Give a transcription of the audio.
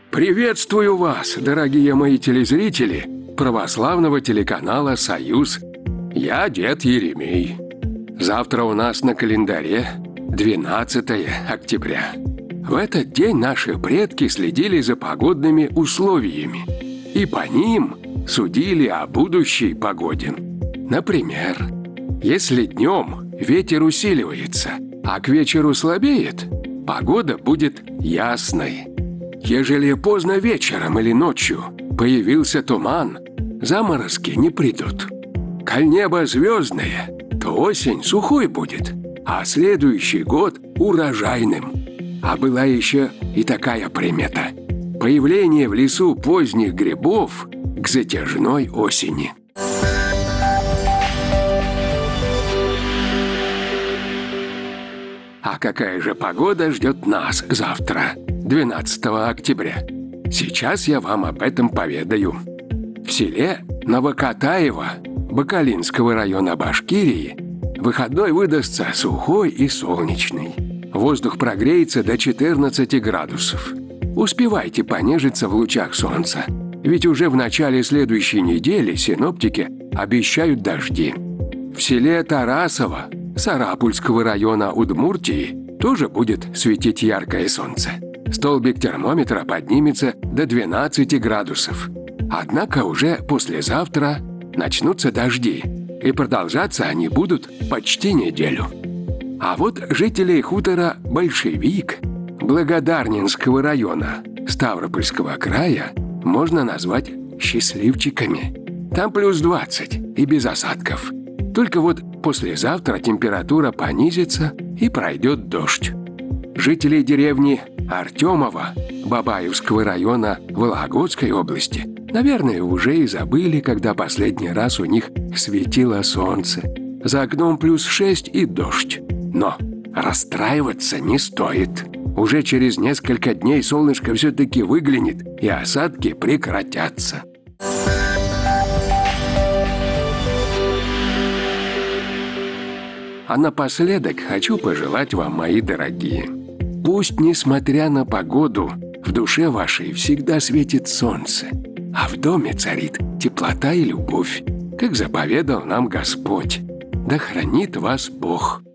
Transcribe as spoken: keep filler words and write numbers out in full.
Приветствую вас, дорогие мои телезрители православного телеканала «Союз». Я дед Еремей. Завтра у нас на календаре двенадцатое октября. В этот день наши предки следили за погодными условиями и по ним судили о будущей погоде. Например, если днем ветер усиливается, а к вечеру слабеет, погода будет ясной. Ежели поздно вечером или ночью появился туман, заморозки не придут. Коль небо звездное, то осень сухой будет, а следующий год урожайным. А была еще и такая примета: появление в лесу поздних грибов к затяжной осени. А какая же погода ждет нас завтра, двенадцатого октября? Сейчас я вам об этом поведаю. В селе Новокатаево Бакалинского района Башкирии выходной выдастся сухой и солнечный. Воздух прогреется до четырнадцати градусов. Успевайте понежиться в лучах солнца, ведь уже в начале следующей недели синоптики обещают дожди. В селе Тарасово Сарапульского района Удмуртии тоже будет светить яркое солнце. Столбик термометра поднимется до двенадцати градусов. Однако уже послезавтра начнутся дожди, и продолжаться они будут почти неделю. А вот жителей хутора Большевик Благодарнинского района Ставропольского края можно назвать счастливчиками. Там плюс двадцать и без осадков. Только вот послезавтра температура понизится и пройдет дождь. Жители деревни Артемово Бабаевского района Вологодской области, наверное, уже и забыли, когда последний раз у них светило солнце. За окном плюс шесть и дождь. Но расстраиваться не стоит. Уже через несколько дней солнышко все-таки выглянет, и осадки прекратятся. А напоследок хочу пожелать вам, мои дорогие, пусть, несмотря на погоду, в душе вашей всегда светит солнце, а в доме царит теплота и любовь, как заповедал нам Господь. Да хранит вас Бог.